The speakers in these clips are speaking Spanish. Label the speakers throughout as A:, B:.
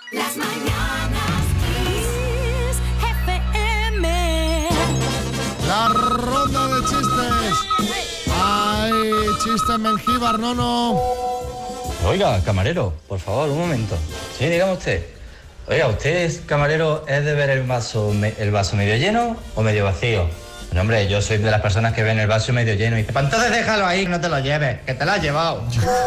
A: Las mañanas Kiss FM.
B: La ronda de chistes. ¡Ay, chiste Mengíbar, no!
C: Oiga, camarero, por favor, un momento. Sí, dígame usted. Oiga, ¿usted, camarero, es de ver el vaso medio lleno o medio vacío? No, hombre, yo soy de las personas que ven el vaso medio lleno y dice, pues entonces déjalo ahí, no te lo lleves, que te lo has llevado.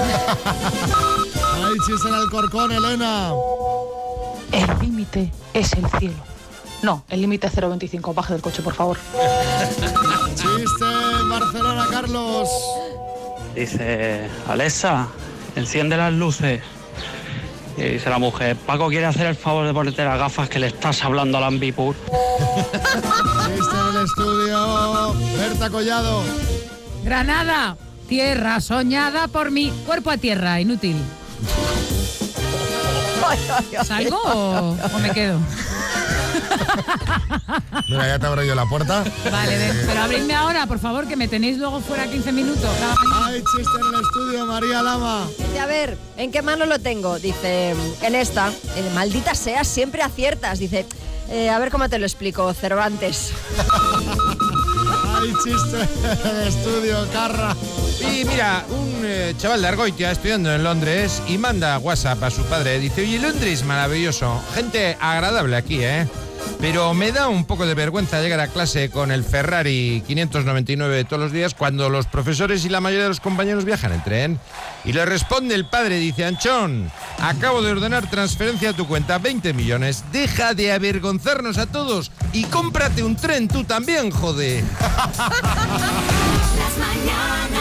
B: ¡Ay, chiste en Alcorcón, Elena!
D: El límite es el cielo. No, el límite es 0,25. Baje del coche, por favor.
B: Chiste en Barcelona, Carlos.
E: Dice, Alexa, enciende las luces. Y dice la mujer, Paco quiere hacer el favor de ponerte las gafas que le estás hablando al Ambipur.
B: Chiste en el estudio, Berta Collado.
F: Granada, tierra soñada por mí. Cuerpo a tierra, inútil. ¿Salgo o me quedo?
B: Mira, ya te abro yo la puerta.
F: Vale, pero abridme ahora, por favor, que me tenéis luego fuera 15 minutos.
B: ¡Ay, chiste en el estudio, María Lama!
G: Dice, a ver, ¿en qué mano lo tengo? Dice, en esta. Maldita sea, siempre aciertas. Dice, a ver cómo te lo explico, Cervantes.
B: ¡Ay, chiste en el estudio, Carra!
H: Y mira, un chaval de Argoitia estudiando en Londres y manda WhatsApp a su padre. Dice, oye, Londres, maravilloso. Gente agradable aquí, pero me da un poco de vergüenza llegar a clase con el Ferrari 599 todos los días cuando los profesores y la mayoría de los compañeros viajan en tren. Y le responde el padre, dice, Anchón, acabo de ordenar transferencia a tu cuenta, 20 millones. Deja de avergonzarnos a todos y cómprate un tren tú también, joder.
A: Las mañanas